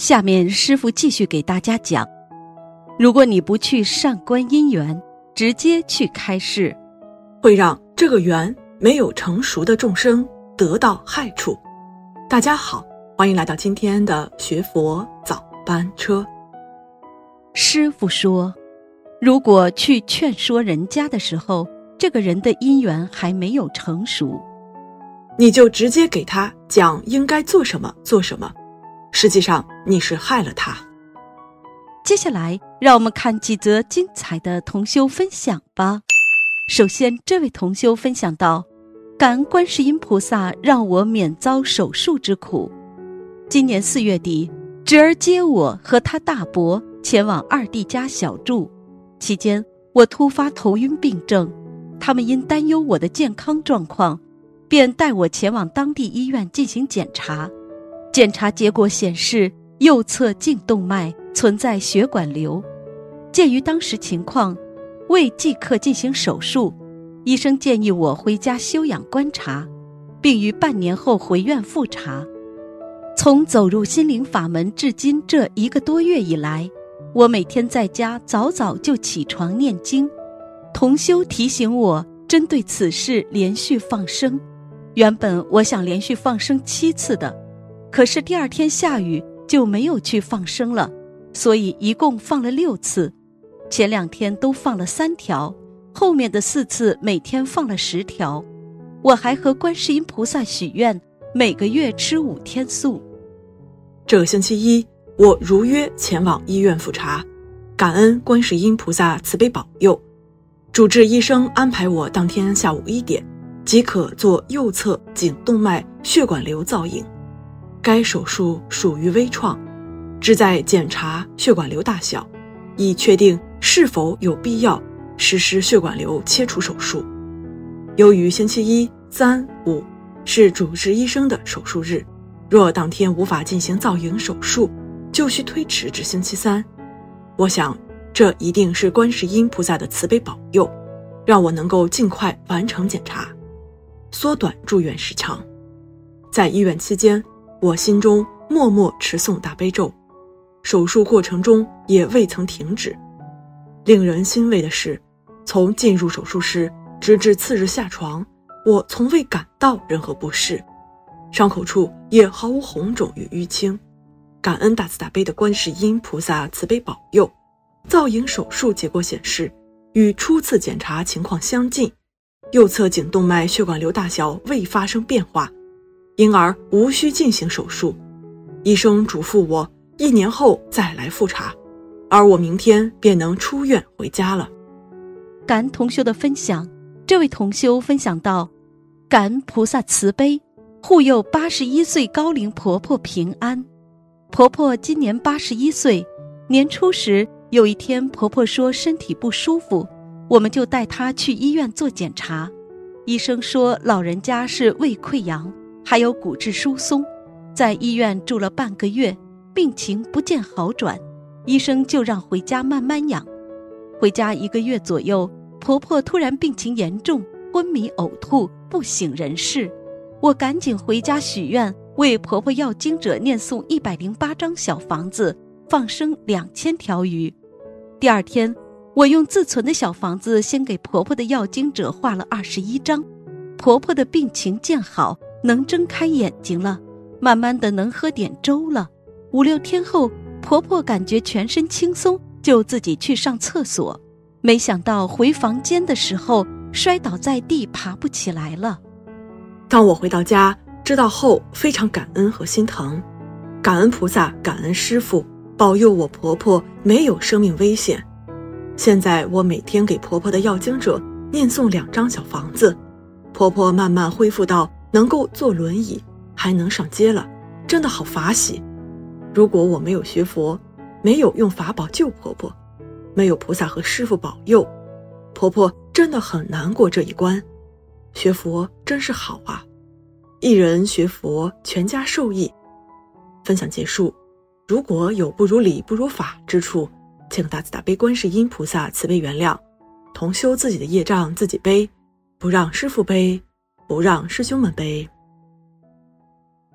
下面师父继续给大家讲，如果你不去善观因缘，直接去开示， 会让这个缘没有成熟的众生得到害处。大家好，欢迎来到今天的学佛早班车。 师父说，如果去劝说人家的时候，这个人的因缘还没有成熟， 你就直接给他讲应该做什么做什么，实际上你是害了他。 接下来让我们看几则精彩的同修分享吧。首先，这位同修分享到，感恩观世音菩萨让我免遭手术之苦。今年4月底，侄儿接我和他大伯前往二弟家小住，期间我突发头晕病症，他们因担忧我的健康状况，便带我前往当地医院进行检查。检查结果显示右侧颈动脉存在血管瘤，鉴于当时情况，未即刻进行手术，医生建议我回家休养观察，并于半年后回院复查。从走入心灵法门至今这1个多月以来，我每天在家早早就起床念经。同修提醒我针对此事连续放生，原本我想连续放生7次的，可是第2天下雨就没有去放生了，所以一共放了6次，前2天都放了3条，后面的4次每天放了10条。我还和观世音菩萨许愿，每个月吃5天素。 这个星期一，我如约前往医院复查，感恩观世音菩萨慈悲保佑。主治医生安排我当天下午1点即可做右侧颈动脉血管瘤造影。该手术属于微创，旨在检查血管瘤大小，以确定是否有必要实施血管瘤切除手术。由于星期1、3、5是主治医生的手术日，若当天无法进行造影手术，就需推迟至星期3。我想这一定是观世音菩萨的慈悲保佑，让我能够尽快完成检查，缩短住院时长。在医院期间，我心中默默持诵大悲咒，手术过程中也未曾停止。令人欣慰的是，从进入手术室直至次日下床，我从未感到任何不适，伤口处也毫无红肿与淤青。感恩大慈大悲的观世音菩萨慈悲保佑，造影手术结果显示与初次检查情况相近，右侧颈动脉血管瘤大小未发生变化，因而无需进行手术。医生嘱咐我1年后再来复查，而我明天便能出院回家了。 感恩同修的分享，这位同修分享到，感恩菩萨慈悲，护佑81岁高龄婆婆平安。婆婆今年81岁，年初时有一天婆婆说身体不舒服，我们就带她去医院做检查。医生说老人家是胃溃疡，还有骨质疏松，在医院住了半个月，病情不见好转，医生就让回家慢慢养。回家1个月左右，婆婆突然病情严重，昏迷呕吐，不省人事。我赶紧回家许愿，为婆婆要经者念诵108张小房子，放生2000条鱼。第2天，我用自存的小房子先给婆婆的要经者画了21张，婆婆的病情见好，能睁开眼睛了，慢慢的能喝点粥了。5、6天后，婆婆感觉全身轻松，就自己去上厕所，没想到回房间的时候摔倒在地，爬不起来了。 当我回到家知道后，非常感恩和心疼，感恩菩萨，感恩师父保佑我婆婆没有生命危险。现在我每天给婆婆的要经者念诵2张小房子，婆婆慢慢恢复到能够坐轮椅，还能上街了，真的好法喜。如果我没有学佛，没有用法宝救婆婆，没有菩萨和师父保佑，婆婆真的很难过这一关。学佛真是好啊，一人学佛，全家受益。分享结束，如果有不如理不如法之处，请大慈大悲观世音菩萨慈悲原谅，同修自己的业障自己背，不让师父背，不让师兄们背。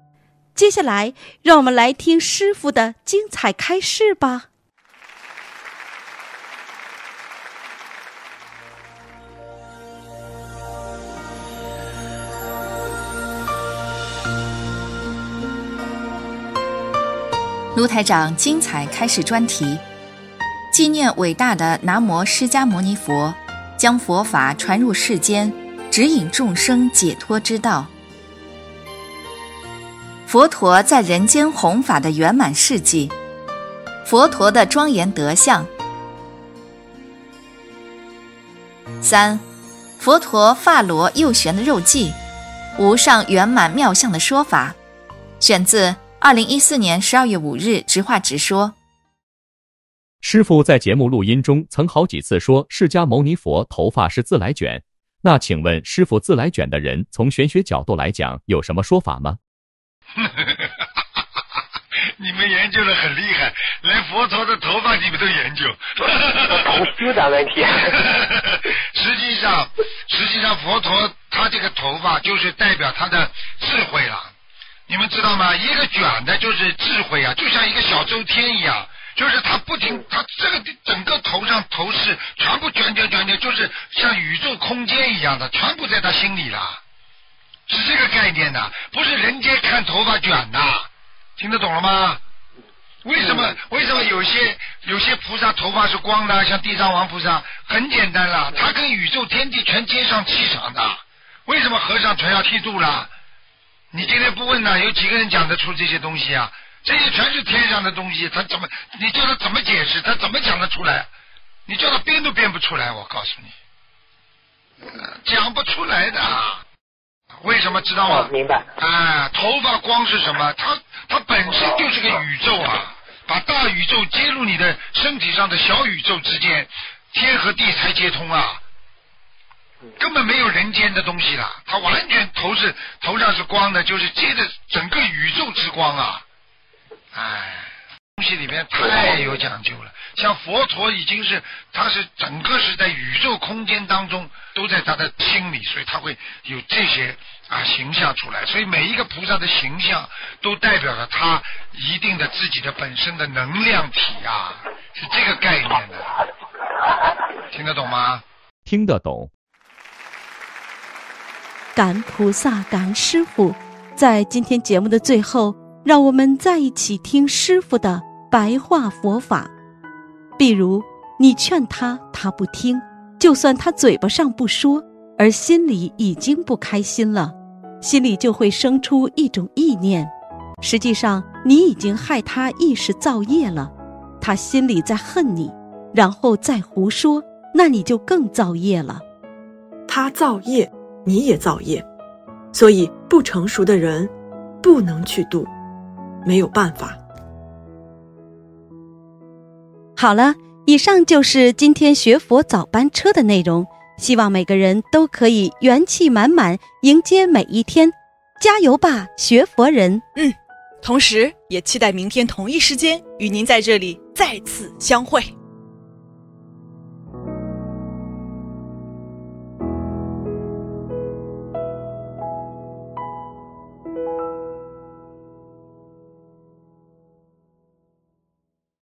接下来，让我们来听师父的精彩开示吧。 卢台长精彩开示专题，纪念伟大的南无释迦牟尼佛，将佛法传入世间，指引众生解脱之道。佛陀在人间弘法的圆满事迹，佛陀的庄严德相。3. 佛陀发罗右旋的肉髻，无上圆满妙相的说法，选自2014年12月5日直话直说。 师父在节目录音中曾好几次说释迦牟尼佛头发是自来卷，那请问师父，自来卷的人从玄学角度来讲有什么说法吗？ 你们研究的很厉害，连佛陀的头发你们都研究。 同修的问题。 实际上佛陀他这个头发就是代表他的智慧了。你们知道吗？一个卷的就是智慧啊，就像一个小周天一样，就是他不停，他这个整个头上头饰全部卷，就是像宇宙空间一样的，全部在他心里了。是这个概念的，不是人间看头发卷的，听得懂了吗？为什么有些菩萨头发是光的，像地藏王菩萨，很简单了，他跟宇宙天地全接上气场的。为什么和尚全要剃度了？你今天不问呢，有几个人讲得出这些东西啊？这些全是天上的东西，你叫他怎么解释，他怎么讲得出来？你叫他编都编不出来，我告诉你，讲不出来的。为什么知道吗？ 明白。 头发光是什么？它本身就是个宇宙啊，把大宇宙接入你的身体上的小宇宙之间，天和地才接通啊。根本没有人间的东西了，它完全头上是光的，就是接着整个宇宙之光啊！东西里面太有讲究了。像佛陀已经是，他是整个是在宇宙空间当中都在他的心里，所以他会有这些形象出来。所以每一个菩萨的形象都代表了他一定的自己的本身的能量体啊，是这个概念的。听得懂吗？ 听得懂。 感恩菩萨，感恩师父。在今天节目的最后，让我们在一起听师父的白话佛法。比如你劝他，他不听，就算他嘴巴上不说，而心里已经不开心了，心里就会生出一种意念，实际上你已经害他意识造业了，他心里在恨你，然后再胡说，那你就更造业了。 他造业，你也造业，所以不成熟的人不能去度，没有办法。 好了，以上就是今天学佛早班车的内容，希望每个人都可以元气满满迎接每一天，加油吧，学佛人！ 同时也期待明天同一时间与您在这里再次相会。